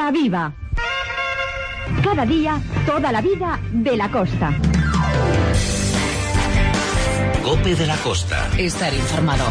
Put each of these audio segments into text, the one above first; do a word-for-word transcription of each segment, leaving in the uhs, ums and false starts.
Costa Viva. Cada día, toda la vida de la costa. COPE de la Costa. Estar informado.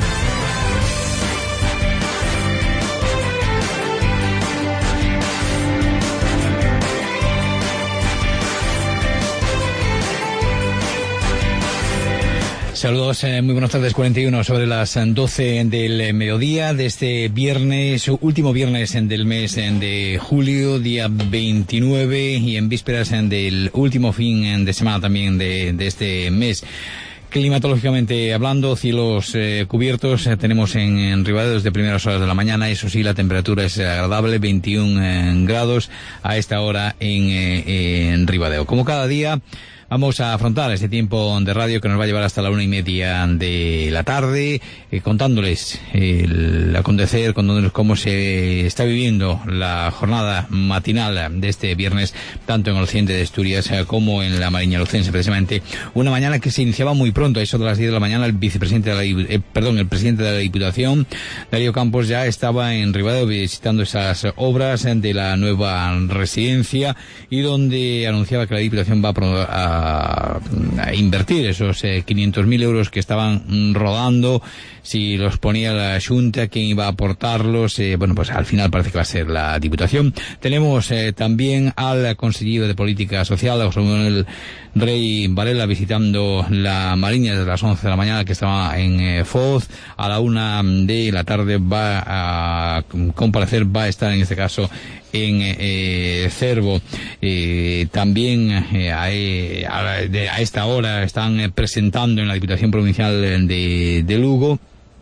Saludos, eh, muy buenas tardes, cuarenta y uno sobre las doce del mediodía de este viernes, último viernes del mes de julio, día veintinueve, y en vísperas del último fin de semana también de, de este mes. Climatológicamente hablando, cielos eh, cubiertos, eh, tenemos en, en Ribadeo desde primeras horas de la mañana, eso sí, la temperatura es agradable, veintiún eh, grados a esta hora en, eh, en Ribadeo. Como cada día, vamos a afrontar este tiempo de radio que nos va a llevar hasta la una y media de la tarde, eh, contándoles el acontecer, contándoles cómo se está viviendo la jornada matinal de este viernes, tanto en el occidente de Asturias eh, como en la Mariña Lucense, precisamente. Una mañana que se iniciaba muy pronto, a eso de las diez de la mañana, el vicepresidente de la, eh, perdón, el presidente de la Diputación, Darío Campos, ya estaba en Ribadeo visitando esas obras de la nueva residencia y donde anunciaba que la Diputación va a, a a invertir esos eh, quinientos mil euros que estaban rodando, si los ponía la Junta, quién iba a aportarlos, eh, bueno, pues al final parece que va a ser la Diputación. Tenemos eh, también al consejero de Política Social, José Manuel Rey Varela, visitando la Mariña desde las once de la mañana, que estaba en eh, Foz. A la una de la tarde va a comparecer, va a estar en este caso en eh, Cervo. Eh, también eh, a, eh, a, de, a esta hora están eh, presentando en la Diputación Provincial de, de Lugo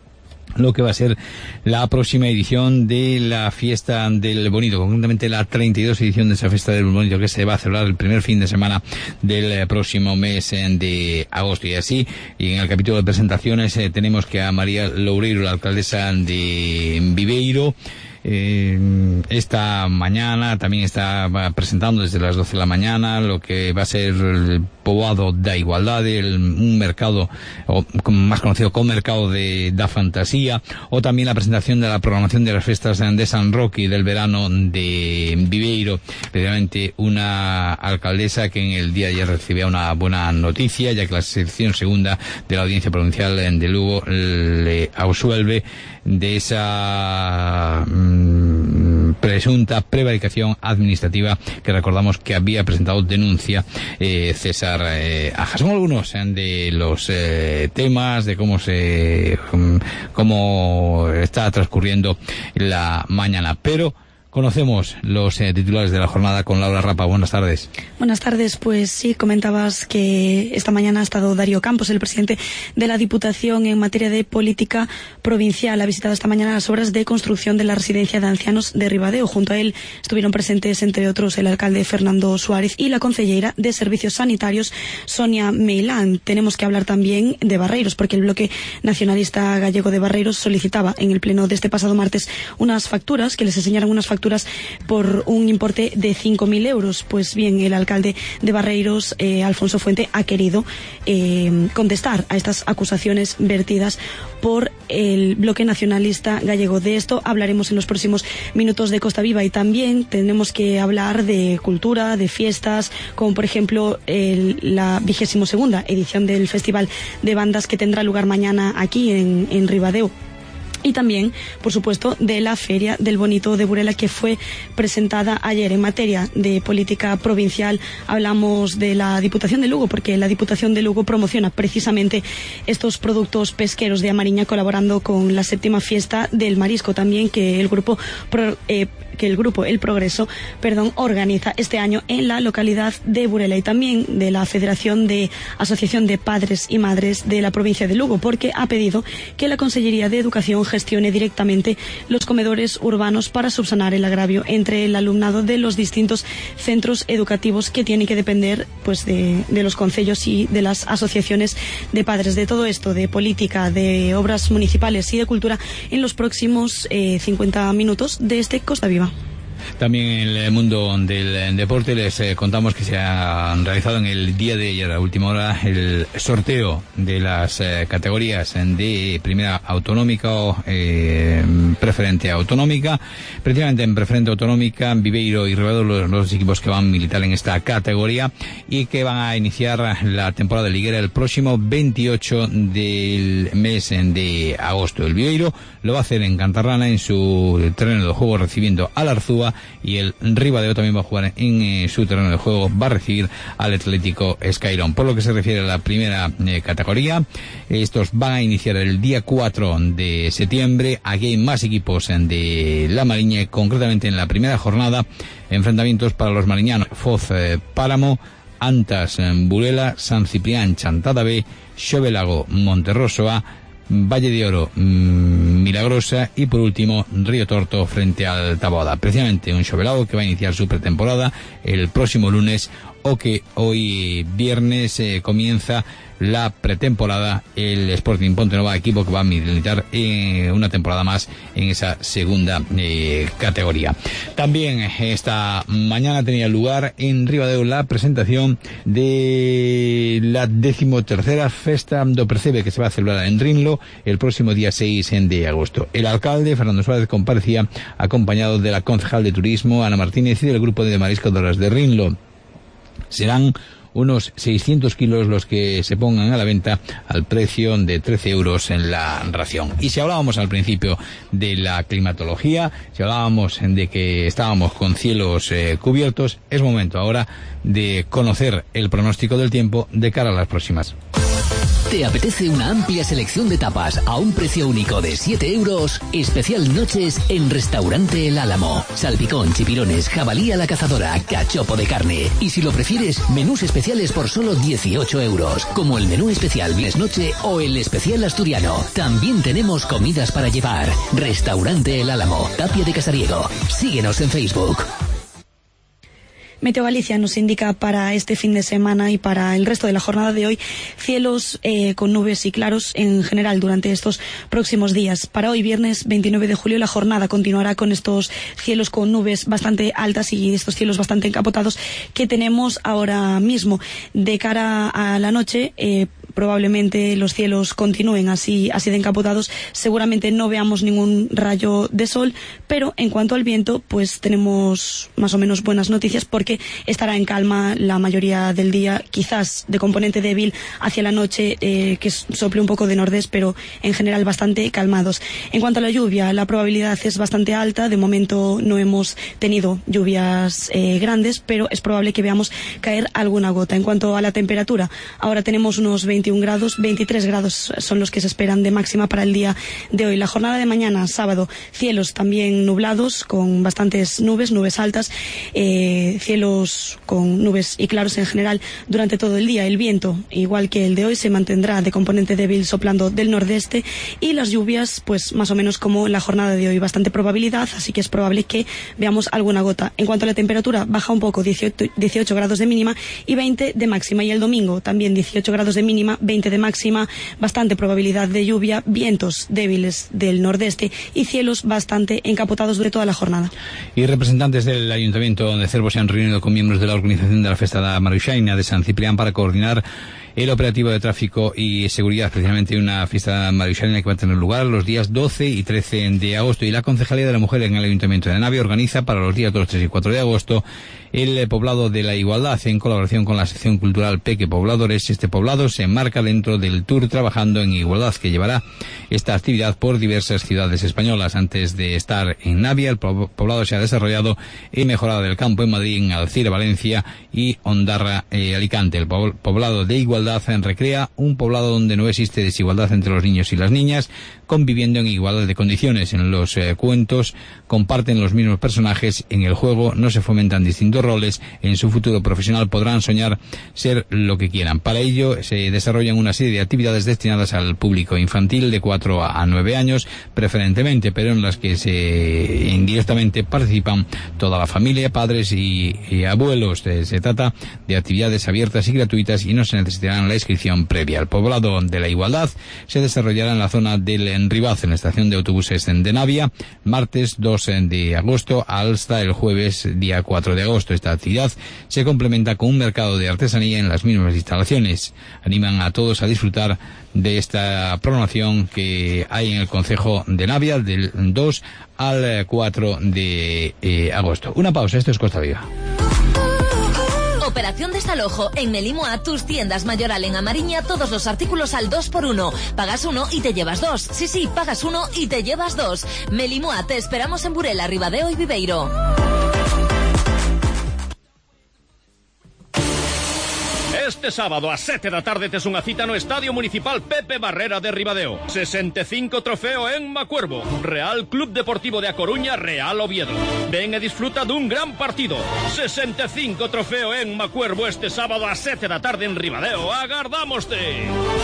lo que va a ser la próxima edición de la Fiesta del Bonito, concretamente la treinta y dos edición de esa Fiesta del Bonito, que se va a celebrar el primer fin de semana del próximo mes de agosto. Y así, y en el capítulo de presentaciones eh, tenemos que a María Loureiro, la alcaldesa de Viveiro, Eh, esta mañana también está presentando desde las doce de la mañana lo que va a ser el poboado da Igualdade, el, un mercado, o más conocido como mercado de da fantasía, o también la presentación de la programación de las fiestas de San Roque del verano de Viveiro. Precisamente una alcaldesa que en el día de ayer recibía una buena noticia, ya que la sección segunda de la Audiencia Provincial de Lugo le absuelve de esa mmm, presunta prevaricación administrativa que recordamos que había presentado denuncia eh, César eh, Aja. Son algunos eh, de los eh, temas de cómo se um, cómo está transcurriendo la mañana, pero conocemos los eh, titulares de la jornada con Laura Rapa. Buenas tardes. Buenas tardes. Pues sí, comentabas que esta mañana ha estado Darío Campos, el presidente de la Diputación en materia de política provincial. Ha visitado esta mañana las obras de construcción de la residencia de ancianos de Ribadeo. Junto a él estuvieron presentes, entre otros, el alcalde Fernando Suárez y la concejera de Servicios Sanitarios, Sonia Meilán. Tenemos que hablar también de Barreiros, porque el bloque nacionalista gallego de Barreiros solicitaba en el pleno de este pasado martes unas facturas, que les enseñaran unas facturas por un importe de cinco mil euros. Pues bien, el alcalde de Barreiros, eh, Alfonso Fuente, ha querido eh, contestar a estas acusaciones vertidas por el bloque nacionalista gallego. De esto hablaremos en los próximos minutos de Costa Viva, y también tenemos que hablar de cultura, de fiestas, como por ejemplo el, la vigésimo segunda edición del Festival de Bandas, que tendrá lugar mañana aquí en, en Ribadeo. Y también, por supuesto, de la Feria del Bonito de Burela, que fue presentada ayer. En materia de política provincial hablamos de la Diputación de Lugo, porque la Diputación de Lugo promociona precisamente estos productos pesqueros de Amariña, colaborando con la séptima fiesta del marisco, también que el grupo pro, eh, que el grupo El Progreso, perdón, organiza este año en la localidad de Burela, y también de la Federación de Asociación de Padres y Madres de la provincia de Lugo, porque ha pedido que la Consellería de Educación gestione directamente los comedores urbanos para subsanar el agravio entre el alumnado de los distintos centros educativos que tienen que depender pues de, de los concellos y de las asociaciones de padres. De todo esto, de política, de obras municipales y de cultura, en los próximos eh, cincuenta minutos de este Costa Viva. También en el mundo del deporte les eh, contamos que se ha realizado en el día de ayer, a última hora, el sorteo de las eh, categorías de primera autonómica o eh, preferente autonómica. Precisamente en preferente autonómica, Viveiro y Ribadeo, los, los equipos que van a militar en esta categoría y que van a iniciar la temporada de liguera el próximo veintiocho del mes de agosto. El Viveiro lo va a hacer en Cantarrana, en su terreno de juego, recibiendo al Arzúa, y el Ribadeo también va a jugar en eh, su terreno de juego, va a recibir al Atlético Escairón. Por lo que se refiere a la primera eh, categoría, estos van a iniciar el día cuatro de septiembre. Aquí hay más equipos de la Mariña, concretamente en la primera jornada, enfrentamientos para los mariñanos: Foz eh, Páramo, Antas eh, Burela, San Ciprián Chantada B, Xovelago Monterroso A, Valle de Oro mmm, Milagrosa y por último Río Torto frente al Taboada. Precisamente un Xovelago que va a iniciar su pretemporada el próximo lunes, o que hoy viernes eh, comienza la pretemporada el Sporting Pontenova, equipo que va a militar eh, una temporada más en esa segunda eh, categoría. También esta mañana tenía lugar en Ribadeo la presentación de la decimotercera Festa do Percebe, que se va a celebrar en Rinlo el próximo día seis de agosto. El alcalde, Fernando Suárez, comparecía acompañado de la concejal de Turismo, Ana Martínez, y del grupo de mariscadoras de Rinlo. Serán unos seiscientos kilos los que se pongan a la venta al precio de trece euros en la ración. Y si hablábamos al principio de la climatología, si hablábamos de que estábamos con cielos eh, cubiertos, es momento ahora de conocer el pronóstico del tiempo de cara a las próximas. ¿Te apetece una amplia selección de tapas a un precio único de siete euros? Especial noches en Restaurante El Álamo. Salpicón, chipirones, jabalí a la cazadora, cachopo de carne. Y si lo prefieres, menús especiales por solo dieciocho euros. Como el menú especial Viernes Noche o el especial asturiano. También tenemos comidas para llevar. Restaurante El Álamo, Tapia de Casariego. Síguenos en Facebook. Meteo Galicia nos indica para este fin de semana y para el resto de la jornada de hoy cielos eh, con nubes y claros en general durante estos próximos días. Para hoy, viernes veintinueve de julio, la jornada continuará con estos cielos con nubes bastante altas y estos cielos bastante encapotados que tenemos ahora mismo. De cara a la noche, eh, probablemente los cielos continúen así, así de encapotados. Seguramente no veamos ningún rayo de sol, pero en cuanto al viento, pues tenemos más o menos buenas noticias, porque que estará en calma la mayoría del día, quizás de componente débil hacia la noche, eh, que sople un poco de nordés, pero en general bastante calmados. En cuanto a la lluvia, la probabilidad es bastante alta. De momento no hemos tenido lluvias eh, grandes, pero es probable que veamos caer alguna gota. En cuanto a la temperatura, ahora tenemos unos veintiún grados, veintitrés grados son los que se esperan de máxima para el día de hoy. La jornada de mañana, sábado, cielos también nublados, con bastantes nubes, nubes altas, eh, cielos con nubes y claros en general durante todo el día. El viento, igual que el de hoy, se mantendrá de componente débil soplando del nordeste, y las lluvias, pues más o menos como la jornada de hoy, bastante probabilidad, así que es probable que veamos alguna gota. En cuanto a la temperatura, baja un poco, dieciocho grados de mínima y veinte de máxima, y el domingo también dieciocho grados de mínima, veinte de máxima, bastante probabilidad de lluvia, vientos débiles del nordeste y cielos bastante encapotados durante toda la jornada. Y representantes del Ayuntamiento de Cervo se han reunido con miembros de la organización de la Festa da Maruixaina de San Ciprián para coordinar el operativo de tráfico y seguridad, especialmente una fiesta maruixaina que va a tener lugar los días doce y trece de agosto. Y la Concejalía de la Mujer en el Ayuntamiento de Navia organiza para los días dos, tres y cuatro de agosto el Poblado de la Igualdad, en colaboración con la sección cultural Peque Pobladores. Este poblado se enmarca dentro del Tour Trabajando en Igualdad, que llevará esta actividad por diversas ciudades españolas. Antes de estar en Navia, el poblado se ha desarrollado en Mejorada del Campo, en Madrid, en Alcira, Valencia y Ondarra, eh, Alicante. El Poblado de Igualdad recrea un poblado donde no existe desigualdad entre los niños y las niñas, conviviendo en igualdad de condiciones. En los eh, cuentos comparten los mismos personajes, en el juego no se fomentan distintos roles, en su futuro profesional podrán soñar ser lo que quieran. Para ello se desarrollan una serie de actividades destinadas al público infantil de cuatro a nueve años, preferentemente, pero en las que se indirectamente participan toda la familia, padres y, y abuelos. Se, se trata de actividades abiertas y gratuitas y no se necesitará la inscripción previa. El Poblado de la Igualdad se desarrollará en la zona del en Ribaz, en la estación de autobuses de Navia, martes dos de agosto hasta el jueves día cuatro de agosto. Esta actividad se complementa con un mercado de artesanía en las mismas instalaciones. Animan a todos a disfrutar de esta programación que hay en el concejo de Navia del dos al cuatro de agosto. Una pausa, esto es Costa Viva. Operación desalojo. En Melimoa, tus tiendas Mayoral en Amariña, todos los artículos al dos por uno. Pagas uno y te llevas dos. Sí, sí, pagas uno y te llevas dos. Melimoa, te esperamos en Burela, Ribadeo y Viveiro. Este sábado a sete da tarde tes unha cita no Estadio Municipal Pepe Barrera de Ribadeo. sesenta e cinco trofeo en Macuervo. Real Club Deportivo de A Coruña, Real Oviedo. Ven e disfruta dun gran partido. sesenta e cinco trofeo en Macuervo este sábado a sete da tarde en Ribadeo. Agardámoste.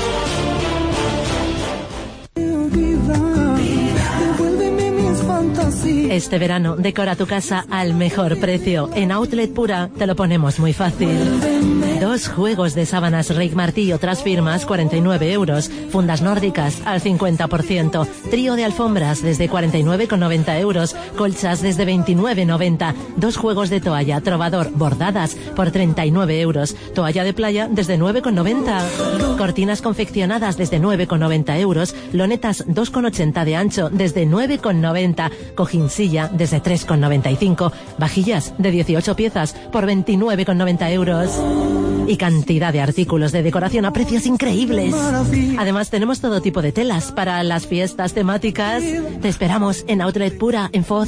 Este verano decora tu casa al mejor precio. En Outlet Pura te lo ponemos muy fácil. Dos juegos de sábanas Reik Martí y otras firmas, cuarenta y nueve euros. Fundas nórdicas al cincuenta por ciento. Trío de alfombras desde cuarenta y nueve con noventa euros. Colchas desde veintinueve con noventa. Dos juegos de toalla Trovador bordadas por treinta y nueve euros. Toalla de playa desde nueve con noventa. Cortinas confeccionadas desde nueve con noventa euros. Lonetas dos con ochenta de ancho desde nueve con noventa. Cojinsilla desde tres con noventa y cinco. Vajillas de dieciocho piezas por veintinueve con noventa euros. Y cantidad de artículos de decoración a precios increíbles. Además tenemos todo tipo de telas para las fiestas temáticas. Te esperamos en Outlet Pura, en Foz.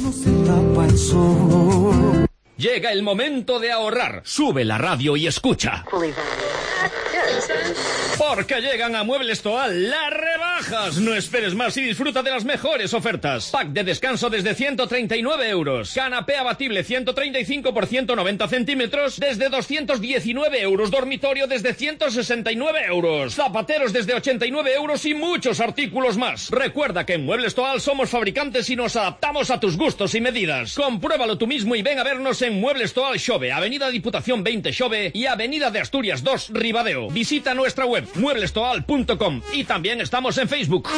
Llega el momento de ahorrar. Sube la radio y escucha. Porque llegan a Muebles Toal las rebajas. No esperes más y disfruta de las mejores ofertas. Pack de descanso desde ciento treinta y nueve euros. Canapé abatible ciento treinta y cinco por ciento noventa centímetros desde doscientos diecinueve euros. Dormitorio desde ciento sesenta y nueve euros. Zapateros desde ochenta y nueve euros y muchos artículos más. Recuerda que en Muebles Toal somos fabricantes y nos adaptamos a tus gustos y medidas. Compruébalo tú mismo y ven a vernos en Muebles Toal Xove, Avenida Diputación veinte Xove y Avenida de Asturias dos Ribadeo. Visita nuestra web muebles toal punto com y también estamos en Facebook.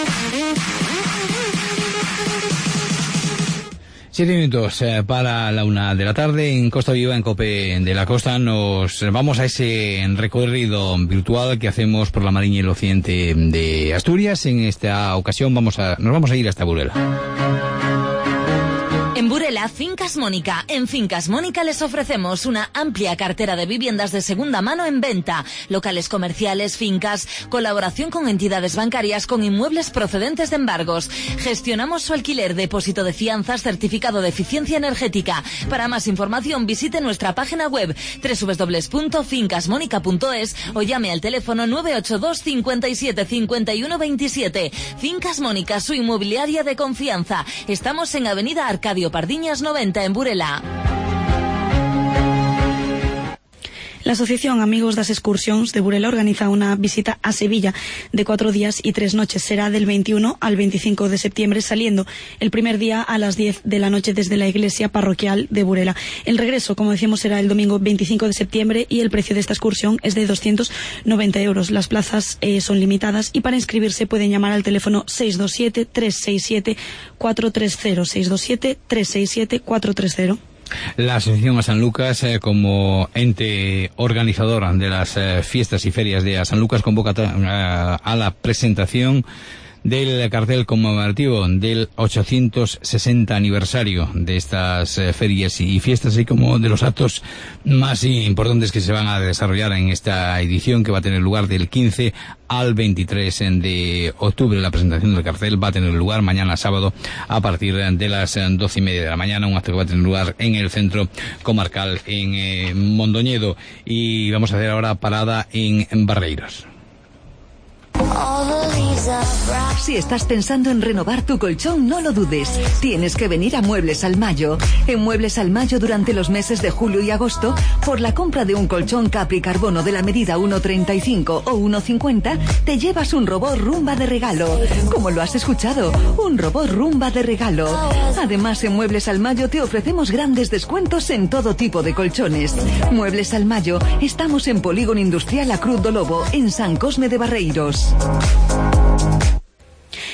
Siete minutos eh, para la una de la tarde en Costa Viva, en COPE de la Costa. Nos vamos a ese recorrido virtual que hacemos por la Mariña y el occidente de Asturias. En esta ocasión vamos a, nos vamos a ir hasta Burela. En Burela, Fincas Mónica. En Fincas Mónica les ofrecemos una amplia cartera de viviendas de segunda mano en venta, locales comerciales, fincas, colaboración con entidades bancarias con inmuebles procedentes de embargos. Gestionamos su alquiler, depósito de fianzas, certificado de eficiencia energética. Para más información visite nuestra página web doble u doble u doble u punto fincas mónica punto es o llame al teléfono nueve ocho dos cincuenta y siete cincuenta y uno veintisiete. Fincas Mónica, su inmobiliaria de confianza. Estamos en Avenida Arcadio Pardiñas noventa en Burela. La Asociación Amigos das Excursións de Burela organiza una visita a Sevilla de cuatro días y tres noches. Será del veintiuno al veinticinco de septiembre, saliendo el primer día a las diez de la noche desde la iglesia parroquial de Burela. El regreso, como decíamos, será el domingo veinticinco de septiembre y el precio de esta excursión es de doscientos noventa euros. Las plazas eh, son limitadas y para inscribirse pueden llamar al teléfono seis dos siete, tres seis siete, cuatro tres cero, seis dos siete, tres seis siete, cuatro tres cero. La Asociación a San Lucas, eh, como ente organizador de las eh, fiestas y ferias de a San Lucas, convoca a, a la presentación del cartel conmemorativo del ochocientos sesenta aniversario de estas eh, ferias y fiestas, así como de los actos más importantes que se van a desarrollar en esta edición, que va a tener lugar del quince al veintitrés de octubre. La presentación del cartel va a tener lugar mañana sábado a partir de las doce y media de la mañana, un acto que va a tener lugar en el centro comarcal en eh, Mondoñedo. Y vamos a hacer ahora parada en Barreiros. Si estás pensando en renovar tu colchón, no lo dudes. Tienes que venir a Muebles al Mayo. En Muebles al Mayo, durante los meses de julio y agosto, por la compra de un colchón Capri Carbono de la medida uno treinta y cinco o uno cincuenta, te llevas un robot Rumba de regalo. Como lo has escuchado, un robot Rumba de regalo. Además, en Muebles al Mayo te ofrecemos grandes descuentos en todo tipo de colchones. Muebles al Mayo, estamos en Polígono Industrial A Cruz do Lobo, en San Cosme de Barreiros.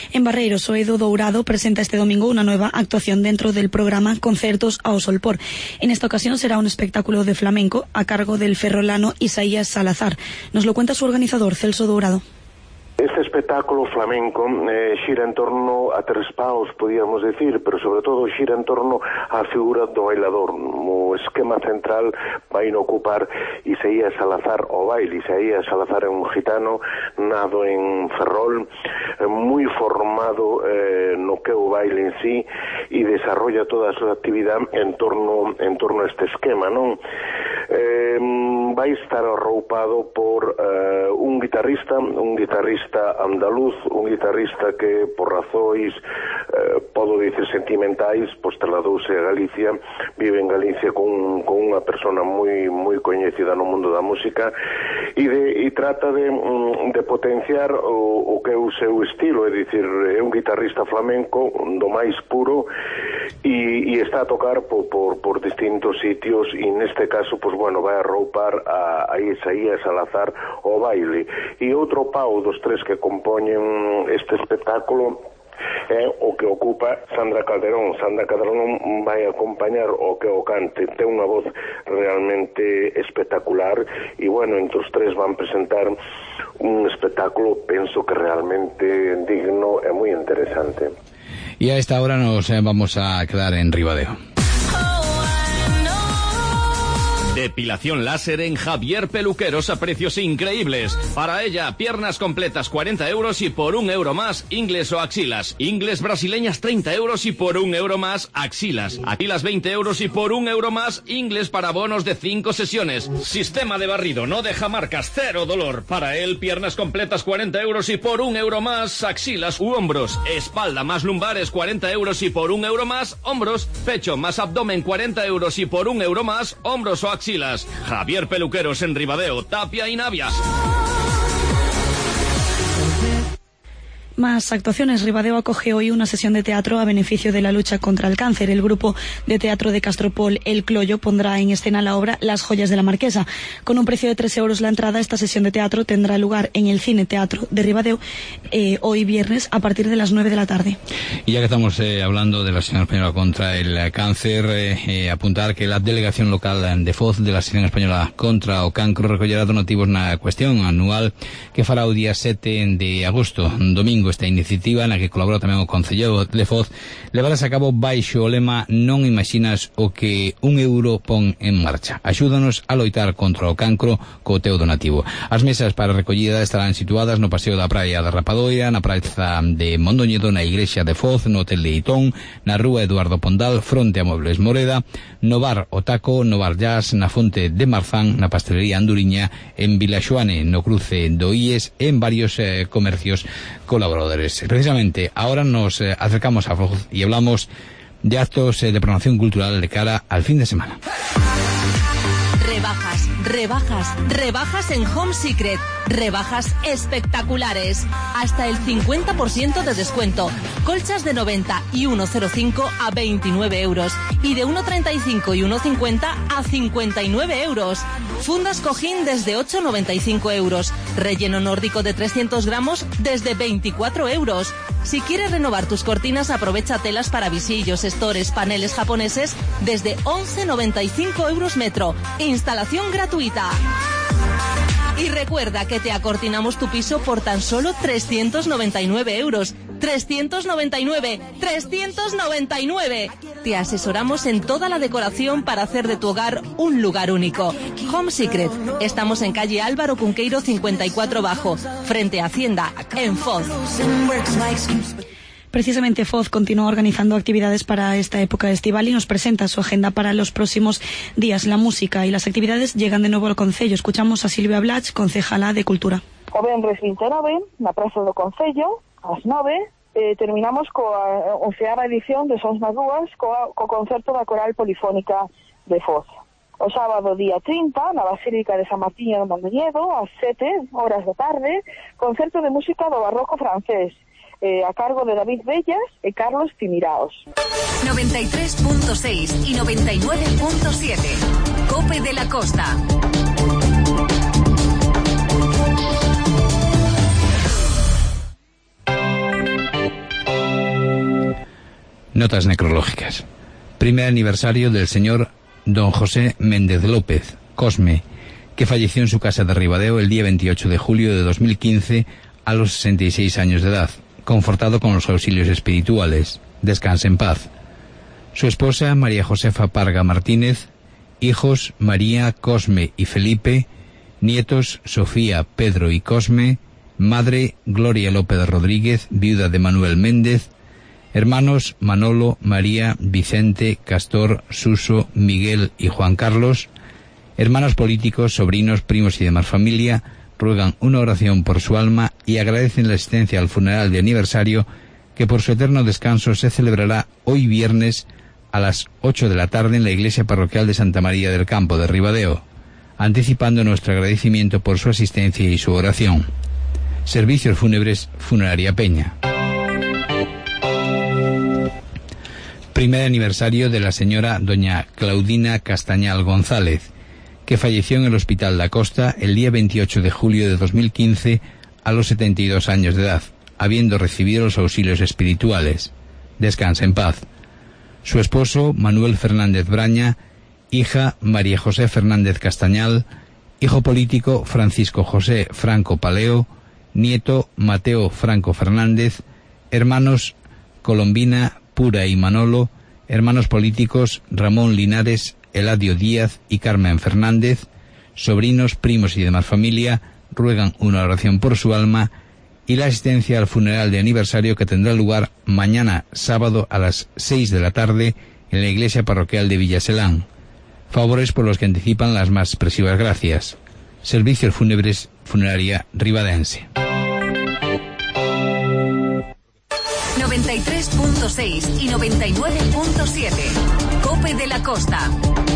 En Barreiros, o Edo Dourado presenta este domingo una nueva actuación dentro del programa Concertos ao Solpor. En esta ocasión será un espectáculo de flamenco a cargo del ferrolano Isaías Salazar. Nos lo cuenta su organizador, Celso Dourado. Este espectáculo flamenco eh, xira en torno a tres paus, podíamos decir, pero sobre todo xira en torno á figura do bailador. O esquema central vai no ocupar Isaías Salazar o baile. Isaías Salazar é un gitano nado en Ferrol, eh, moi formado eh, no que é o baile en sí, e desarrolla toda a súa actividade en torno, en torno a este esquema, non? Eh, vai estar arroupado por eh, un guitarrista, un guitarrista andaluz, un guitarrista que por razóns eh, podo dicir sentimentais, pois trasladouse a Galicia, vive en Galicia con, con unha persona moi moi coñecida no mundo da música e, de, e trata de, de potenciar o, o que é o seu estilo, é dicir, é un guitarrista flamenco do máis puro e, e está a tocar por, por, por distintos sitios e neste caso, pois bueno, vai arroupar a, a Isaías Salazar o baile. E outro pau dos tres que compoñen este espectáculo é o que ocupa Sandra Calderón. Sandra Calderón vai acompañar o que o cante, ten unha voz realmente espectacular e bueno, entre os tres van presentar un espectáculo, penso que realmente digno e moi interesante. Y a esta hora nos vamos a quedar en Ribadeo. Depilación láser en Javier Peluqueros a precios increíbles. Para ella, piernas completas cuarenta euros y por un euro más, ingles o axilas. Ingles brasileñas treinta euros y por un euro más, axilas. Axilas veinte euros y por un euro más, ingles para bonos de cinco sesiones. Sistema de barrido, no deja marcas, cero dolor. Para él, piernas completas cuarenta euros y por un euro más, axilas u hombros. Espalda más lumbares cuarenta euros y por un euro más, hombros. Pecho más abdomen cuarenta euros y por un euro más, hombros o axilas. Javier Peluqueros en Ribadeo, Tapia y Navia. Más actuaciones. Ribadeo acoge hoy una sesión de teatro a beneficio de la lucha contra el cáncer. El grupo de teatro de Castropol, El Cloyo, pondrá en escena la obra Las joyas de la Marquesa. Con un precio de tres euros la entrada, esta sesión de teatro tendrá lugar en el Cine Teatro de Ribadeo eh, hoy viernes a partir de las nueve de la tarde. Y ya que estamos eh, hablando de la Asociación Española contra el Cáncer, eh, eh, apuntar que la delegación local de Foz de la Asociación Española contra o Cancro recollerá donativos na cuestión anual que fará o día sete de agosto, domingo. Esta iniciativa, na que colabora tamén o Concello de Foz, levarás a cabo baixo o lema Non imaginas o que un euro pon en marcha. Axúdanos a loitar contra o cancro co teu donativo. As mesas para recollida estarán situadas no Paseo da Praia da Rapadoira, na praza de Mondoñedo, na Igrexa de Foz, no Hotel de Itón, na Rúa Eduardo Pondal, fronte a Muebles Moreda, no Bar O Taco, no Bar Jazz, na Fonte de Marzán, na Pastelería Anduriña, en Vilaxoane, no cruce do Ies, en varios eh, comercios colaboradores. Precisamente ahora nos eh, acercamos a Foz y hablamos de actos eh, de programación cultural de cara al fin de semana. Rebajas, rebajas, rebajas en Home Secret. Rebajas espectaculares. Hasta el cincuenta por ciento de descuento. Colchas de noventa y uno coma cero cinco a veintinueve euros. Y de uno coma treinta y cinco y uno coma cincuenta a cincuenta y nueve euros. Fundas cojín desde ocho coma noventa y cinco euros. Relleno nórdico de trescientos gramos desde veinticuatro euros. Si quieres renovar tus cortinas, aprovecha telas para visillos, estores, paneles japoneses desde once coma noventa y cinco euros metro. Instalación gratuita. Y recuerda que te acortinamos tu piso por tan solo trescientos noventa y nueve euros. trescientos noventa y nueve, trescientos noventa y nueve. Te asesoramos en toda la decoración para hacer de tu hogar un lugar único. Home Secret. Estamos en calle Álvaro Cunqueiro cincuenta y cuatro Bajo, frente a Hacienda, en Foz. Precisamente Foz continúa organizando actividades para esta época estival y nos presenta su agenda para los próximos días. La música y las actividades llegan de nuevo al Concello. Escuchamos a Silvia Blach, concejala de Cultura. O venres vinte e nove, na Praza do Concello, ás nove, eh, terminamos coa onceava edición de Sons nas Rúas coa, co concerto da Coral Polifónica de Foz. O sábado día trinta, na Basílica de San Martiño de Mondoñedo, ás sete horas da tarde, concerto de música do barroco francés, Eh, a cargo de David Bellas e Carlos Timiraos. noventa y tres punto seis y noventa y nueve punto siete. Cope de la Costa. notas necrológicas. Primer aniversario del señor don José Méndez López, Cosme, que falleció en su casa de Ribadeo el día veintiocho de julio de dos mil quince a los sesenta y seis años de edad, confortado con los auxilios espirituales. Descanse en paz. Su esposa, María Josefa Parga Martínez, hijos María, Cosme y Felipe, nietos Sofía, Pedro y Cosme, madre Gloria López Rodríguez, viuda de Manuel Méndez, hermanos Manolo, María, Vicente, Castor, Suso, Miguel y Juan Carlos, hermanos políticos, sobrinos, primos y demás familia, ruegan una oración por su alma y agradecen la asistencia al funeral de aniversario que por su eterno descanso se celebrará hoy viernes a las ocho de la tarde en la iglesia parroquial de Santa María del Campo de Ribadeo, anticipando nuestro agradecimiento por su asistencia y su oración. Servicios fúnebres Funeraria Peña. Primer aniversario de la señora doña Claudina Castañal González, que falleció en el Hospital da Costa el día veintiocho de julio de dos mil quince a los setenta y dos años de edad, habiendo recibido los auxilios espirituales. Descansa en paz. Su esposo, Manuel Fernández Braña, hija María José Fernández Castañal, hijo político Francisco José Franco Paleo, nieto Mateo Franco Fernández, hermanos Colombina, Pura y Manolo, hermanos políticos Ramón Linares, Eladio Díaz y Carmen Fernández, sobrinos, primos y demás familia, ruegan una oración por su alma y la asistencia al funeral de aniversario que tendrá lugar mañana sábado a las seis de la tarde en la iglesia parroquial de Villaselán. Favores por los que anticipan las más expresivas gracias. Servicios fúnebres Funeraria Ribadense. noventa y tres punto seis y noventa y nueve punto siete. Cope de la Costa.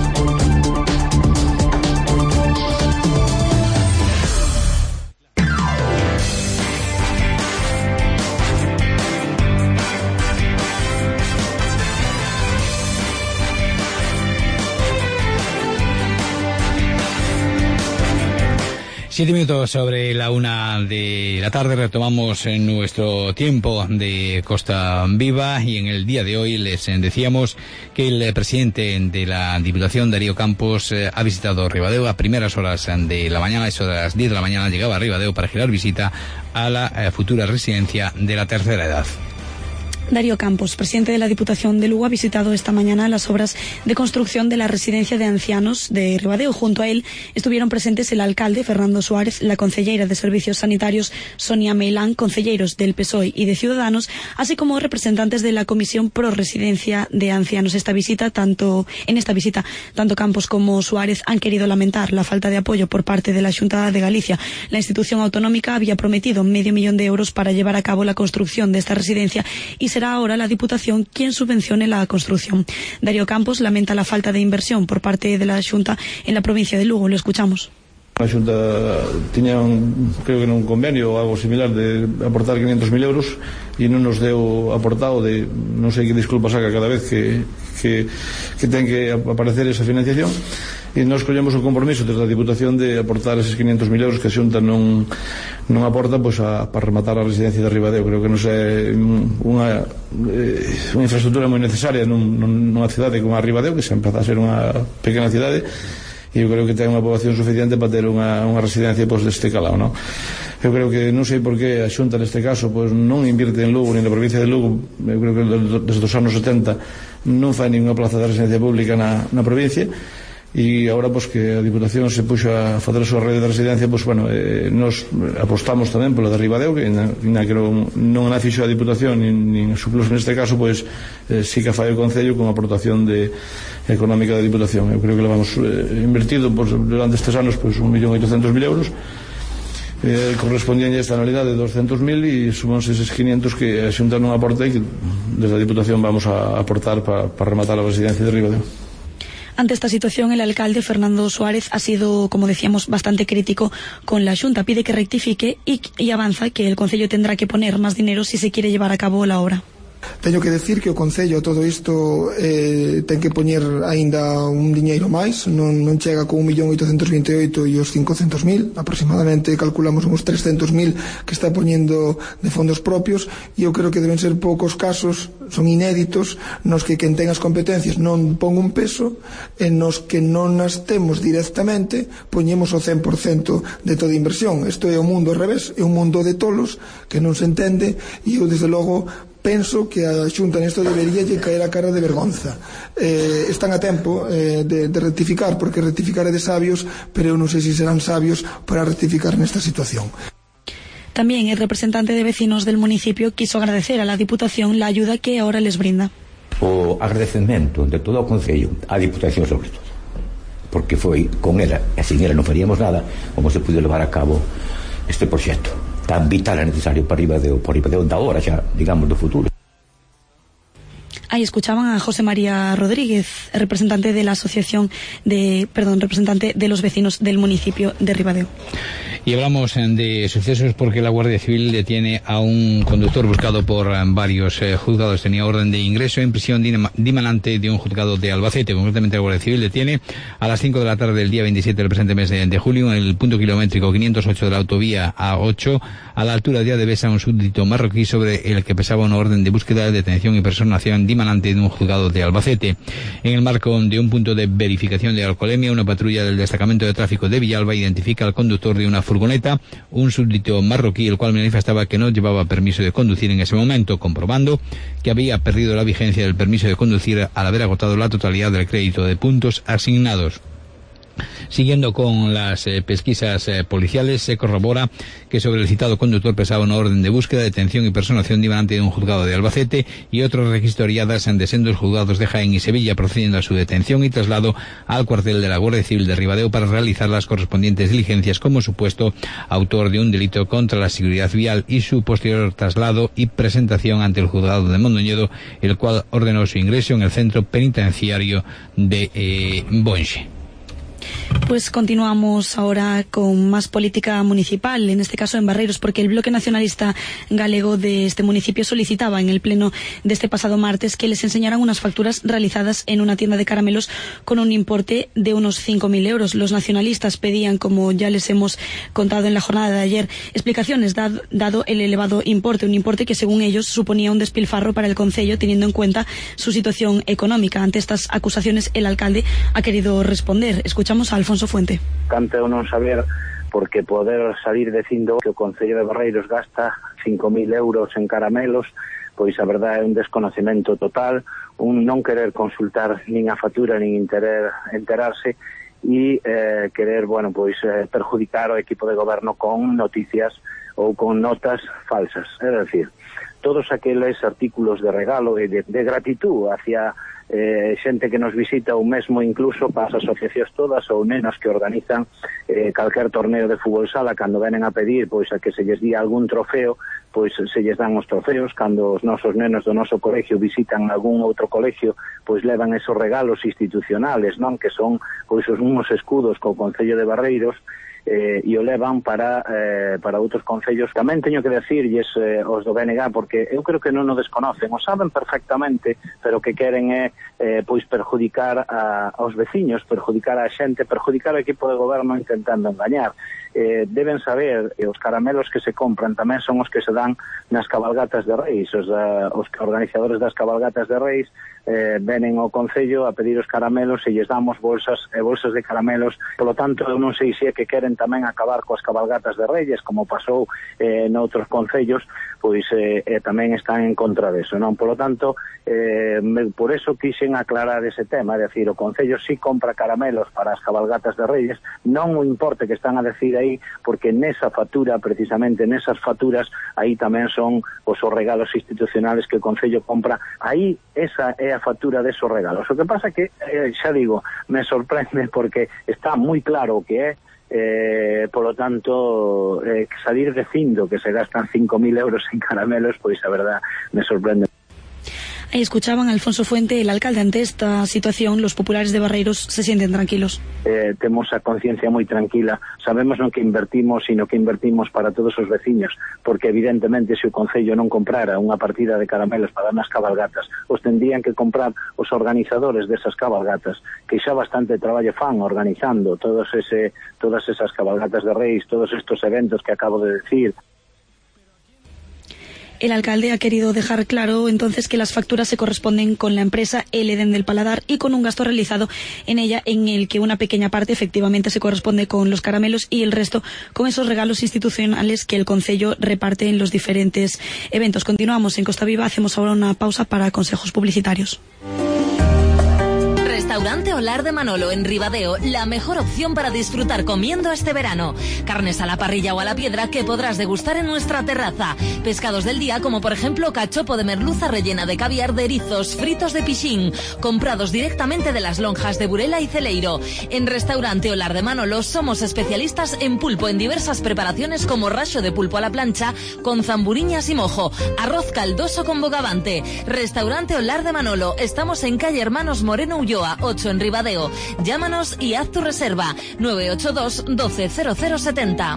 Siete minutos sobre la una de la tarde, retomamos en nuestro tiempo de Costa Viva y en el día de hoy les decíamos que el presidente de la Diputación, Darío Campos, eh, ha visitado Ribadeo a primeras horas de la mañana, eso de las diez de la mañana llegaba a Ribadeo para girar visita a la eh, futura residencia de la tercera edad. Darío Campos, presidente de la Diputación de Lugo, ha visitado esta mañana las obras de construcción de la residencia de ancianos de Ribadeo. Junto a él estuvieron presentes el alcalde Fernando Suárez, la concelleira de Servicios Sanitarios Sonia Meilán, concelleiros del P S O E y de Ciudadanos, así como representantes de la Comisión Pro Residencia de Ancianos. Esta visita, tanto en esta visita, tanto Campos como Suárez han querido lamentar la falta de apoyo por parte de la Xunta de Galicia. La institución autonómica había prometido medio millón de euros para llevar a cabo la construcción de esta residencia y se será ahora la Diputación quien subvencione la construcción. Darío Campos lamenta la falta de inversión por parte de la Xunta en la provincia de Lugo. Lo escuchamos. A Xunta tiña un, creo que un convenio ou algo similar de aportar quinientos mil euros e non nos deu aportado de, non sei que disculpa saca cada vez que, que, que ten que aparecer esa financiación, e nós collemos o compromiso desde a Diputación de aportar eses quinientos mil euros que a Xunta non, non aporta pois a, para rematar a residencia de Ribadeo. Creo que non é unha, eh, unha infraestructura moi necesaria nun, nunha cidade como a Ribadeo, que sempre empeza a ser unha pequena cidade, e eu creo que ten unha poboación suficiente para ter unha, unha residencia pois, deste calao, non? Eu creo que non sei por que a Xunta neste caso pois, non invirte en Lugo, nin na provincia de Lugo. Eu creo que desde os anos setenta non fai ninguna plaza de residencia pública na, na provincia, e agora pois, que a Diputación se puxo a fazer a súa rede de residencia, pois, bueno, eh, nos apostamos tamén polo de Ribadeo, que na, na, que non na fixo a Diputación nin, nin suplos neste caso, pois eh, si que fai o Concello con aportación de, económica da Diputación. Eu creo que levamos eh, invertido pois, durante estes anos pois, un millón oitocentos mil euros, eh, correspondían a esta anualidade de doscientos mil, e sumanse eses quinientos que a Xunta non aporta e que desde a Diputación vamos a aportar para pa rematar a residencia de Ribadeo. Ante esta situación, el alcalde Fernando Suárez ha sido, como decíamos, bastante crítico con la Xunta. Pide que rectifique y, y avanza que el Concello tendrá que poner más dinero si se quiere llevar a cabo la obra. Teño que decir que o Concello a todo isto eh, ten que poñer aínda un diñeiro máis, non, non chega con un millón oitocentos vinte e oito e os cincocentos mil, aproximadamente calculamos uns trescentos mil que está poñendo de fondos propios, e eu creo que deben ser poucos casos, son inéditos, nos que quen ten as competencias non pon un peso, e nos que non as temos directamente poñemos o cen por cento de toda a inversión. Isto é o mundo ao revés, é un mundo de tolos que non se entende, e eu desde logo penso que a Xunta nesto debería lle caer a cara de vergonza. Eh, están a tempo eh, de, de rectificar, porque rectificar é de sabios, pero eu non sei se serán sabios para rectificar nesta situación. También el representante de vecinos del municipio quiso agradecer a la Diputación la ayuda que ahora les brinda. O agradecemento de todo o Concello, a Diputación sobre todo, porque foi con ela, e sin ela non faríamos nada, como se pude levar a cabo este proxecto tan vital e necesario para Ribadeo, para Ribadeo da hora xa, digamos, do futuro. Ahí escuchaban a José María Rodríguez, representante de la asociación de, perdón, representante de los vecinos del municipio de Ribadeo. Y hablamos de sucesos porque la Guardia Civil detiene a un conductor buscado por varios eh, juzgados. Tenía orden de ingreso en prisión dimanante de un juzgado de Albacete. Concretamente, la Guardia Civil detiene a las cinco de la tarde del día veintisiete del presente mes de, de julio en el punto kilométrico quinientos ocho de la autovía A ocho, a la altura de Adevesa, a un súbdito marroquí sobre el que pesaba una orden de búsqueda, detención y personación dimanante de un juzgado de Albacete. En el marco de un punto de verificación de alcoholemia, una patrulla del destacamento de tráfico de Villalba identifica al conductor de una furgoneta, un súbdito marroquí, el cual manifestaba que no llevaba permiso de conducir en ese momento, comprobando que había perdido la vigencia del permiso de conducir al haber agotado la totalidad del crédito de puntos asignados. Siguiendo con las eh, pesquisas eh, policiales, se corrobora que sobre el citado conductor pesaba una orden de búsqueda, detención y personación dimanante de un juzgado de Albacete y otras registoriadas en sendos juzgados de Jaén y Sevilla, procediendo a su detención y traslado al cuartel de la Guardia Civil de Ribadeo para realizar las correspondientes diligencias como supuesto autor de un delito contra la seguridad vial y su posterior traslado y presentación ante el juzgado de Mondoñedo, el cual ordenó su ingreso en el centro penitenciario de eh, Bonxe. Pues continuamos ahora con más política municipal, en este caso en Barreiros, porque el Bloque Nacionalista Galego de este municipio solicitaba en el pleno de este pasado martes que les enseñaran unas facturas realizadas en una tienda de caramelos con un importe de unos cinco mil euros. Los nacionalistas pedían, como ya les hemos contado en la jornada de ayer, explicaciones dad, dado el elevado importe, un importe que según ellos suponía un despilfarro para el concello teniendo en cuenta su situación económica. Ante estas acusaciones el alcalde ha querido responder. Escuchamos a Alfonso Fuente. Cante o non saber, porque poder salir dicindo que o Concello de Barreiros gasta cinco mil euros en caramelos, pois a verdade é un desconocemento total, un non querer consultar nin a factura nin interer, enterarse e eh, querer, bueno, pois eh, perjudicar o equipo de goberno con noticias ou con notas falsas. É dicir, todos aqueles artículos de regalo e de, de gratitud hacia eh, xente que nos visita ou mesmo incluso para as asociacións todas ou nenas que organizan eh, calquer torneo de fútbol sala, cando venen a pedir pois a que se lles día algún trofeo, pois se lles dan os trofeos. Cando os nosos nenos do noso colegio visitan algún outro colegio, pois levan esos regalos institucionales, non, que son pois os unhos escudos co Concello de Barreiros, eh, e o levan para eh, para outros concellos. Tamén teño que decirlles eh, os do B N G, porque eu creo que non o desconocen, o saben perfectamente, pero que queren é eh, pois perjudicar a, aos veciños, perjudicar a xente, perjudicar ao equipo de goberno intentando engañar. Eh, deben saber que os caramelos que se compran tamén son os que se dan nas cabalgatas de Reis. Os, uh, os organizadores das cabalgatas de Reis eh, venen ao Concello a pedir os caramelos e lles damos bolsas e eh, bolsas de caramelos. Polo tanto, eu non sei se é que queren tamén acabar coas cabalgatas de Reyes, como pasou eh, noutros concellos, pois eh, eh, tamén están en contra deso, non? Polo tanto, eh, me, por eso quixen aclarar ese tema, é dicir, o Concello sí compra caramelos para as cabalgatas de Reyes, non o importe que están a decir aí, porque nesa factura, precisamente nesas facturas, aí tamén son os, os regalos institucionales que o Concello compra, aí esa é a factura desos regalos. O que pasa que, eh, xa digo, me sorprende porque está moi claro o que é. Eh, polo tanto, eh, salir dicindo que se gastan cinco mil euros en caramelos, pois a verdad me sorprende. Ahí escuchaban a Alfonso Fuente, el alcalde. Ante esta situación, los populares de Barreiros se sienten tranquilos. Eh, temos a conciencia moi tranquila, sabemos no que invertimos, sino que invertimos para todos os veciños, porque evidentemente se o Concello non comprara unha partida de caramelos para nas cabalgatas, os tendrían que comprar os organizadores desas cabalgatas, que xa bastante traballo fan organizando todos ese, todas esas cabalgatas de reis, todos estos eventos que acabo de decir. El alcalde ha querido dejar claro entonces que las facturas se corresponden con la empresa El Edén del Paladar y con un gasto realizado en ella, en el que una pequeña parte efectivamente se corresponde con los caramelos y el resto con esos regalos institucionales que el Concello reparte en los diferentes eventos. Continuamos en Costa Viva, hacemos ahora una pausa para consejos publicitarios. Restaurante Olar de Manolo en Ribadeo, la mejor opción para disfrutar comiendo este verano. Carnes a la parrilla o a la piedra que podrás degustar en nuestra terraza. Pescados del día como por ejemplo cachopo de merluza rellena de caviar de erizos, fritos de pichín, comprados directamente de las lonjas de Burela y Celeiro. En Restaurante Olar de Manolo somos especialistas en pulpo en diversas preparaciones como racho de pulpo a la plancha con zamburiñas y mojo, arroz caldoso con bogavante. Restaurante Olar de Manolo, estamos en calle Hermanos Moreno Ulloa ocho en Ribadeo. Llámanos y haz tu reserva nueve ocho dos doce cero cero setenta.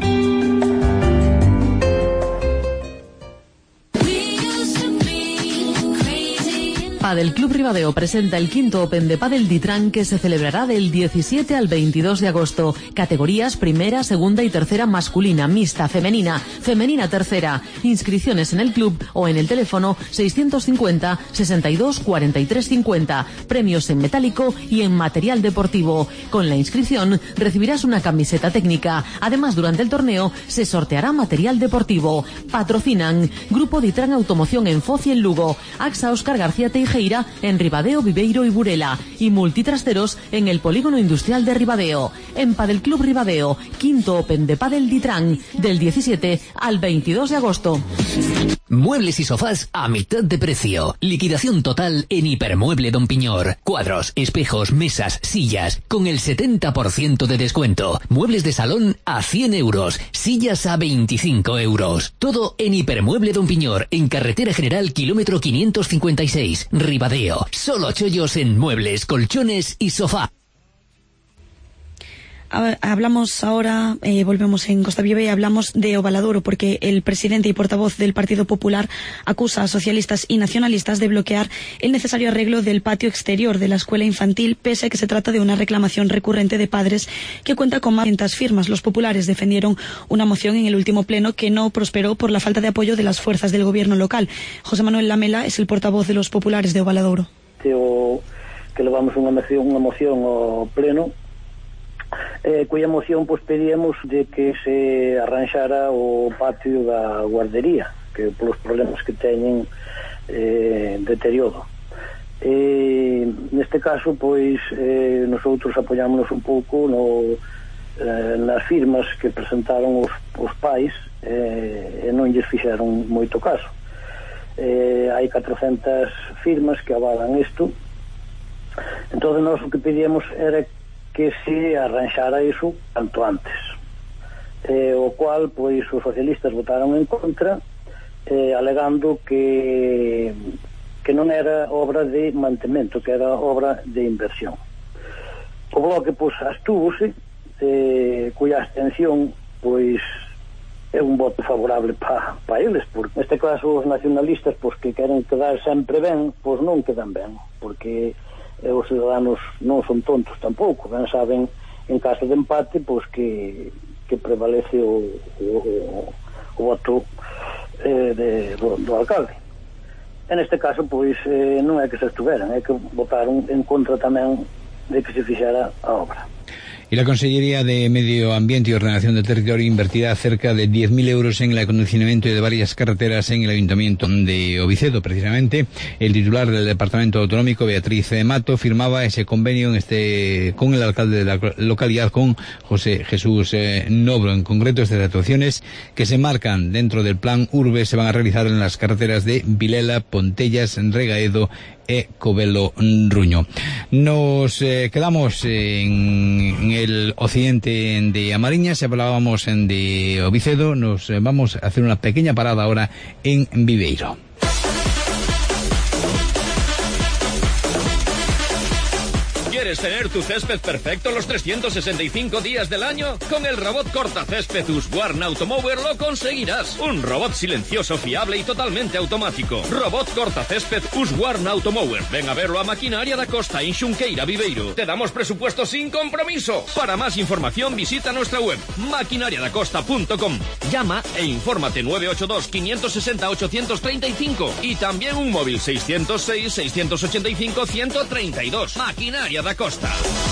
Padel Club Ribadeo presenta el quinto Open de Padel Ditran, que se celebrará del diecisiete al veintidós de agosto. Categorías primera, segunda y tercera masculina, mixta, femenina, femenina tercera. Inscripciones en el club o en el teléfono seiscientos cincuenta, sesenta y dos, cuarenta y tres cincuenta. Premios en metálico y en material deportivo. Con la inscripción recibirás una camiseta técnica. Además, durante el torneo se sorteará material deportivo. Patrocinan Grupo Ditran Automoción en Foz y en Lugo, AXA Óscar García Teijeira en Ribadeo, Viveiro y Burela, y Multitrasteros en el Polígono Industrial de Ribadeo. En Padel Club Ribadeo, quinto Open de Padel Ditran, del diecisiete al veintidós de agosto. Muebles y sofás a mitad de precio. Liquidación total en Hipermueble Don Piñor. Cuadros, espejos, mesas, sillas, con el setenta por ciento de descuento. Muebles de salón a cien euros. Sillas a veinticinco euros. Todo en Hipermueble Don Piñor, en Carretera General kilómetro quinientos cincuenta y seis, Ribadeo. Solo chollos en muebles, colchones y sofá. Hablamos ahora, eh, volvemos en Costa Viva y hablamos de Ovaladoro, porque el presidente y portavoz del Partido Popular acusa a socialistas y nacionalistas de bloquear el necesario arreglo del patio exterior de la escuela infantil, pese a que se trata de una reclamación recurrente de padres que cuenta con más de doscientas firmas. Los populares defendieron una moción en el último pleno que no prosperó por la falta de apoyo de las fuerzas del gobierno local. José Manuel Lamela es el portavoz de los populares de Ovaladoro. Creo que levamos unha moción, unha moción ao pleno, Eh, cuya moción pues, pedíamos de que se arranxara o patio da guardería, que polos problemas que teñen eh, deterioro. Eh, neste caso, pois, eh, nosotros apoyámonos un pouco no, eh, nas firmas que presentaron os, os pais eh, e non lles fixeron moito caso. Eh, hai catrocentas firmas que avalan isto, entón nós o que pedíamos era que se arranxara iso tanto antes, eh, o cual pois os socialistas votaron en contra, eh, alegando que que non era obra de mantemento, que era obra de inversión. O Bloque pois abstúvose, eh, cuya abstención pois é un voto favorable para pa eles, porque neste caso os nacionalistas pois que queren quedar sempre ben, pois non quedan ben, porque e os ciudadanos non son tontos tampouco, ben saben en caso de empate pois que, que prevalece o, o, o voto eh, de, do, do alcalde. En este caso pois eh, non é que se estuveran, é que votaron en contra tamén de que se fixera a obra. Y la Consellería de Medio Ambiente y Ordenación del Territorio invertirá cerca de diez mil euros en el acondicionamiento de varias carreteras en el Ayuntamiento de Ovicedo. Precisamente, el titular del Departamento Autonómico, Beatriz Mato, firmaba ese convenio en este con el alcalde de la localidad, con José Jesús eh, Nobro. En concreto, estas actuaciones que se marcan dentro del Plan Urbe se van a realizar en las carreteras de Vilela, Pontellas, Regaedo e Covelo Ruño. Nos eh, quedamos en, en el occidente de Amariñas, si hablábamos de Ovicedo, nos eh, vamos a hacer una pequeña parada ahora en Viveiro. ¿Quieres tener tu césped perfecto los trescientos sesenta y cinco días del año? Con el robot cortacésped Husqvarna Automower lo conseguirás. Un robot silencioso, fiable y totalmente automático. Robot cortacésped Husqvarna Automower. Ven a verlo a Maquinaria da Costa en Xunqueira, Viveiro. Te damos presupuesto sin compromiso. Para más información visita nuestra web maquinaria da costa punto com. Llama e infórmate nueve ocho dos, cinco seis cero, ocho tres cinco y también un móvil seiscientos seis, seiscientos ochenta y cinco, ciento treinta y dos. Maquinaria da Costa.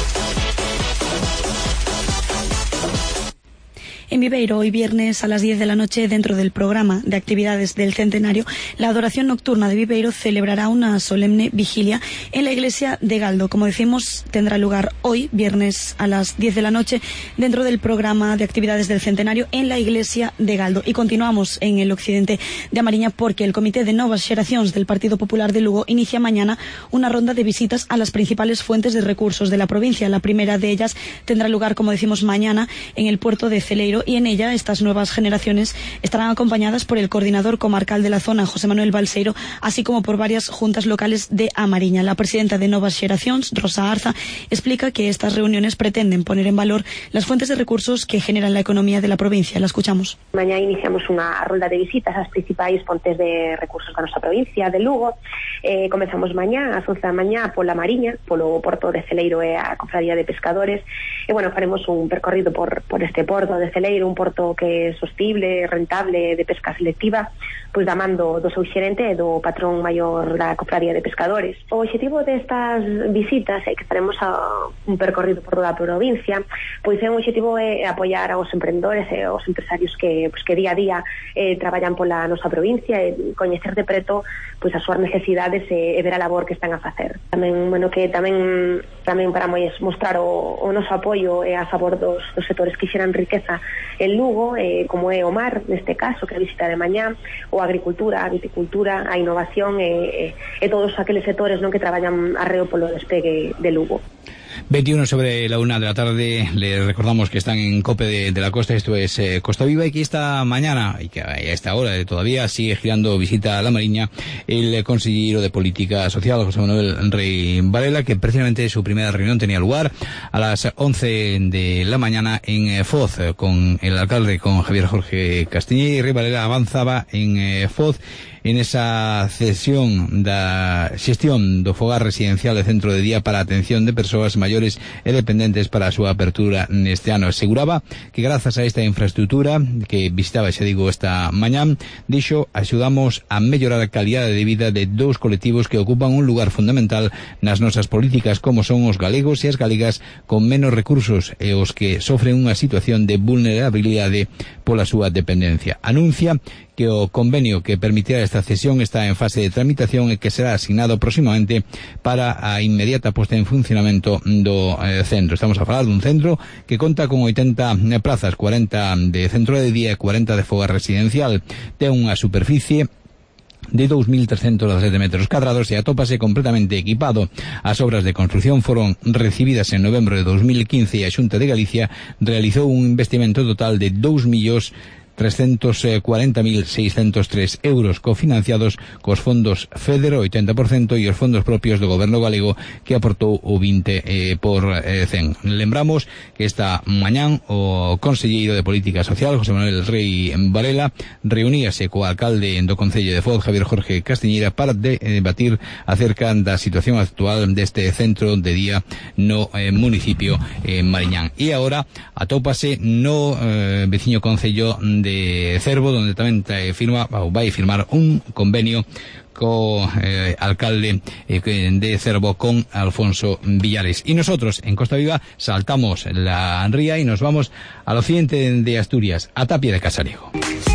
En Viveiro, hoy viernes a las diez de la noche, dentro del programa de actividades del centenario, la Adoración Nocturna de Viveiro celebrará una solemne vigilia en la iglesia de Galdo. Como decimos, tendrá lugar hoy, viernes a las diez de la noche, dentro del programa de actividades del centenario en la iglesia de Galdo. Y continuamos en el occidente de A Mariña porque el Comité de Novas Xeracións del Partido Popular de Lugo inicia mañana una ronda de visitas a las principales fuentes de recursos de la provincia. La primera de ellas tendrá lugar, como decimos, mañana en el puerto de Celeiro, y en ella estas nuevas generaciones estarán acompañadas por el coordinador comarcal de la zona, José Manuel Balseiro, así como por varias juntas locales de A Mariña. La presidenta de Novas Xeracións, Rosa Arza, explica que estas reuniones pretenden poner en valor las fuentes de recursos que generan la economía de la provincia. La escuchamos. Mañá iniciamos unha rolda de visitas ás principais fontes de recursos da nosa provincia de Lugo. Eh, comezamos mañá, ás once da mañá, pola Mariña, polo porto de Celeiro e a Cofradía de Pescadores. E, bueno, faremos un percorrido por, por este porto de Celeiro, un porto que é sostible, rentable, de pesca selectiva, pois da man do, do seu xerente e do patrón maior da Cofradía de Pescadores. O obxectivo destas visitas é que faremos a, un percorrido por toda a provincia, pois é un obxectivo é apoiar aos emprendedores e aos empresarios que, pois, que día a día eh, traballan pola nosa provincia e coñecer de preto pois as súas necesidades e, e ver a labor que están a facer. Tamén, bueno, que tamén tamén para mostrar o, o noso apoio e a favor dos, dos sectores que xeran riqueza en Lugo, eh, como é o mar, neste caso, que a visita de mañá, ou a agricultura, a viticultura, a innovación e, e, e todos aqueles sectores, non, que traballan arreo polo despegue de Lugo. veintiuno sobre la una de la tarde, le recordamos que están en COPE de, de la Costa, esto es eh, Costa Viva, y que esta mañana, y que a esta hora todavía sigue girando visita a La Mariña, el consejero de Política Social, José Manuel Rey Varela, que precisamente su primera reunión tenía lugar a las once de la mañana en eh, Foz, con el alcalde, con Javier Jorge Castiñeira, y Rey Varela avanzaba en eh, Foz en esa cesión da xestión do fogar residencial de centro de día para a atención de persoas maiores e dependentes para a súa apertura neste ano. Aseguraba que grazas a esta infraestructura que visitaba, xa digo, esta mañán, dixo, axudamos a mellorar a calidade de vida de dous colectivos que ocupan un lugar fundamental nas nosas políticas, como son os galegos e as galegas con menos recursos e os que sofren unha situación de vulnerabilidade pola súa dependencia. Anuncia que o convenio que permitirá esta cesión está en fase de tramitación e que será asignado próximamente para a inmediata posta en funcionamento do eh, centro. Estamos a falar dun centro que conta con oitenta plazas, cuarenta de centro de día e cuarenta de fogar residencial. Ten unha superficie de dos mil trescentos sete metros cadrados e atópase completamente equipado. As obras de construción foron recibidas en novembro de dos mil quince e a Xunta de Galicia realizou un investimento total de dous millóns trescentos cuarenta mil seiscentos tres euros, cofinanciados cos fondos FEDER oitenta por cento e os fondos propios do goberno galego, que aportou o vinte por cen. Lembramos que esta mañán o conselleiro de Política Social, José Manuel Rey Varela, reuníase co alcalde do Concello de Foz, Javier Jorge Castiñeira, para debatir acerca da situación actual deste centro de día no eh, municipio eh, mariñán. E agora atópase no eh, veciño Concello de Cervo, donde tamén firma, ou vai firmar un convenio co eh, alcalde eh, de Cervo, con Alfonso Villares. Y nosotros en Costa Viva saltamos la ría y nos vamos al occidente de Asturias, a Tapia de Casariego.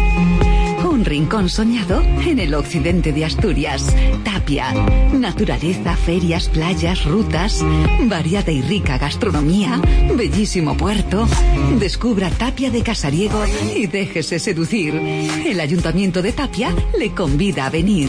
Un rincón soñado en el occidente de Asturias. Tapia. Naturaleza, ferias, playas, rutas, variada y rica gastronomía, bellísimo puerto. Descubra Tapia de Casariego y déjese seducir. El Ayuntamiento de Tapia le convida a venir.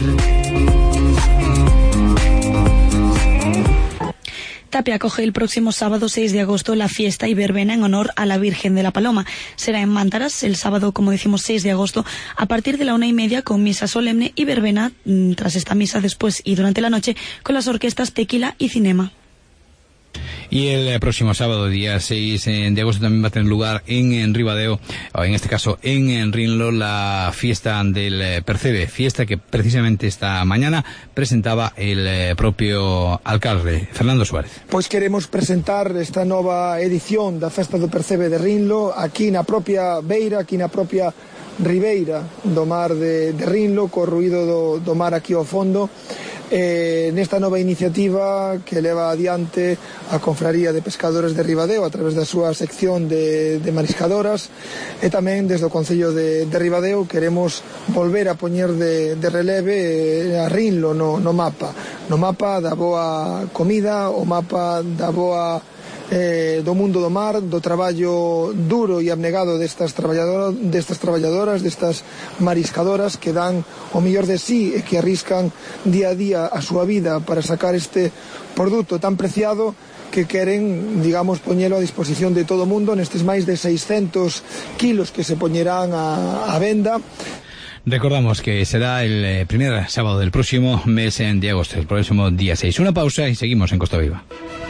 Tapia acoge el próximo sábado seis de agosto la fiesta y verbena en honor a la Virgen de la Paloma. Será en Mántaras el sábado, como decimos, seis de agosto, a partir de la una y media, con misa solemne y verbena tras esta misa, después y durante la noche con las orquestas Tequila y Cinema. Y el próximo sábado, día seis de agosto, también va a tener lugar en, en Ribadeo, o en este caso en, en Rinlo, la fiesta del Percebe, fiesta que precisamente esta mañana presentaba el propio alcalde, Fernando Suárez. Pois queremos presentar esta nova edición da Festa do Percebe de Rinlo aquí na propia beira, aquí na propia ribeira do mar de, de Rinlo, co ruído do, do mar aquí ao fondo. Eh, nesta nova iniciativa que leva adiante a Confraría de Pescadores de Ribadeo a través da súa sección de, de mariscadoras, e tamén desde o Concello de, de Ribadeo queremos volver a poñer de, de releve a Rinlo no, no mapa no mapa da boa comida, o mapa da boa Eh, do mundo do mar, do traballo duro e abnegado destas traballadoras, destas traballadoras, destas mariscadoras que dan o mellor de sí e que arriscan día a día a súa vida para sacar este produto tan preciado que queren, digamos, poñelo a disposición de todo o mundo nestes máis de seiscentos kilos que se poñerán a, a venda. Recordamos que será el primer sábado del próximo mes de agosto, el próximo día seis. Una pausa y seguimos en Costa Viva.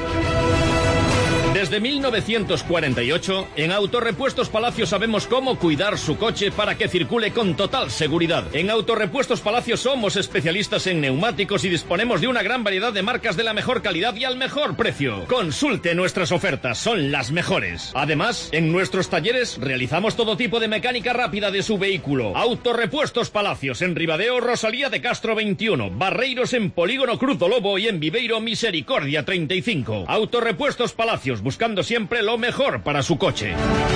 Desde mil novecientos cuarenta y ocho, en Autorepuestos Palacio sabemos cómo cuidar su coche para que circule con total seguridad. En Autorepuestos Palacio somos especialistas en neumáticos y disponemos de una gran variedad de marcas de la mejor calidad y al mejor precio. Consulte nuestras ofertas, son las mejores. Además, en nuestros talleres realizamos todo tipo de mecánica rápida de su vehículo. Autorepuestos Palacios en Ribadeo, Rosalía de Castro veintiuno, Barreiros en Polígono Cruz do Lobo y en Viveiro Misericordia treinta y cinco. Autorepuestos Palacios, buscando siempre lo mejor para su coche.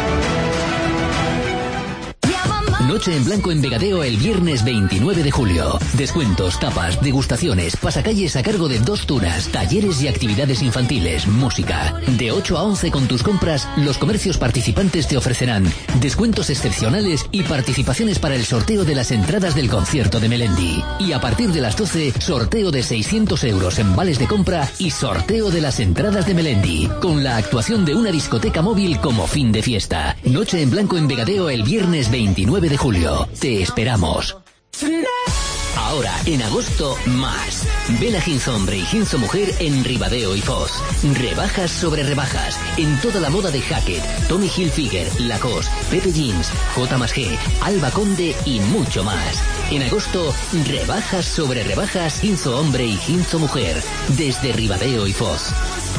Noche en blanco en Vegadeo el viernes veintinueve de julio. Descuentos, tapas, degustaciones, pasacalles a cargo de dos tunas, talleres y actividades infantiles, música. De ocho a once con tus compras, los comercios participantes te ofrecerán descuentos excepcionales y participaciones para el sorteo de las entradas del concierto de Melendi. Y a partir de las doce, sorteo de seiscientos euros en vales de compra y sorteo de las entradas de Melendi, con la actuación de una discoteca móvil como fin de fiesta. Noche en blanco en Vegadeo el viernes veintinueve de julio. Te esperamos. Ahora, en agosto, más. Ven a Ginzo Hombre y Ginzo Mujer en Ribadeo y Foz. Rebajas sobre rebajas. En toda la moda de Hackett, Tommy Hilfiger, Lacoste, Pepe Jeans, J más G, Alba Conde y mucho más. En agosto, rebajas sobre rebajas Ginzo Hombre y Ginzo Mujer. Desde Ribadeo y Foz.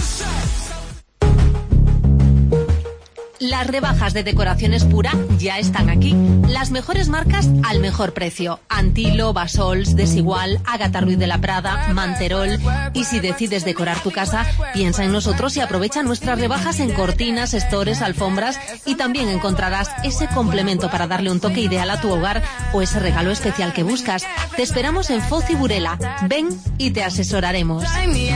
Las rebajas de Decoraciones Pura ya están aquí. Las mejores marcas al mejor precio. Antilo, Basols, Desigual, Ágata Ruiz de la Prada, Manterol. Y si decides decorar tu casa, piensa en nosotros y aprovecha nuestras rebajas en cortinas, estores, alfombras, y también encontrarás ese complemento para darle un toque ideal a tu hogar o ese regalo especial que buscas. Te esperamos en Foz y Burela. Ven y te asesoraremos.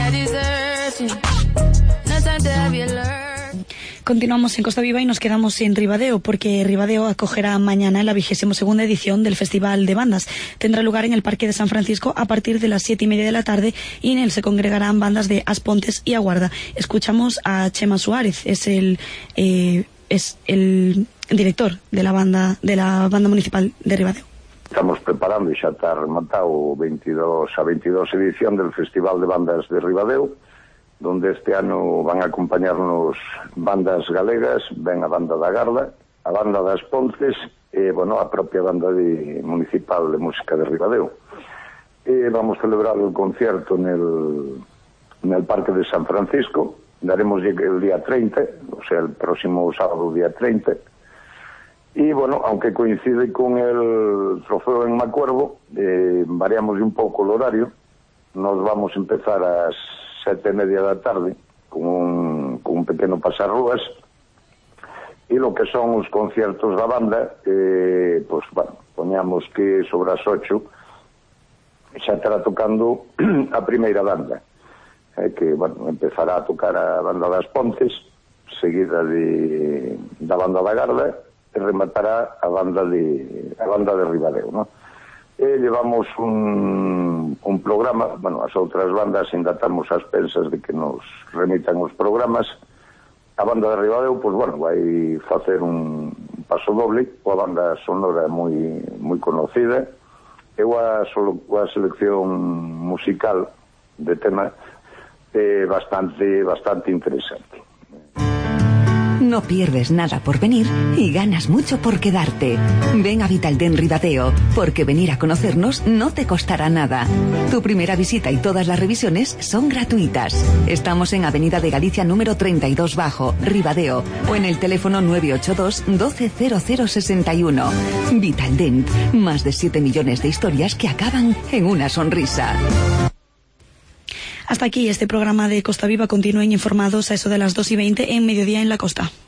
Continuamos en Costa Viva y nos quedamos en Ribadeo, porque Ribadeo acogerá mañana la vigésima segunda edición del Festival de Bandas. Tendrá lugar en el Parque de San Francisco a partir de las siete y media de la tarde, y en él se congregarán bandas de Aspontes y Aguarda. Escuchamos a Chema Suárez, es el eh, es el director de la banda de la banda municipal de Ribadeo. Estamos preparando, y xa está rematado veintidós a veintidós edición del Festival de Bandas de Ribadeo, donde este ano van a acompañarnos bandas galegas, ven a banda da Garda, a banda das Pontes e, bueno, a propia banda de, municipal de música de Ribadeo. E vamos a celebrar el concierto nel, nel Parque de San Francisco. Daremos el día treinta, o sea, el próximo sábado día treinta. Y, bueno, aunque coincide con el trofeo en Macuervo, eh, variamos un pouco o horario. Nos vamos a empezar a sete e media da tarde con un, con un pequeno pasarrúas, e lo que son os conciertos da banda, eh, pues, bueno, poñamos que sobre as ocho xa estará tocando a primeira banda, eh, que, bueno, empezará a tocar a banda das Pontes, seguida de, da banda da Garda, e rematará a banda de a banda de Ribadeo, ¿no? E llevamos un, un programa, bueno, as outras bandas ainda estamos ás pensas de que nos remitan os programas. A banda de Ribadeo, pois, bueno, vai facer un paso doble, coa banda sonora moi moi conocida, e a, solo, a selección musical de tema eh, bastante, bastante interesante. No pierdes nada por venir y ganas mucho por quedarte. Ven a Vitaldent Ribadeo, porque venir a conocernos no te costará nada. Tu primera visita y todas las revisiones son gratuitas. Estamos en Avenida de Galicia número treinta y dos Bajo, Ribadeo, o en el teléfono nueve ocho dos, doce cero cero sesenta y uno. Vitaldent, más de siete millones de historias que acaban en una sonrisa. Hasta aquí este programa de Costa Viva. Continúen informados a eso de las dos y veinte en Mediodía en la Costa.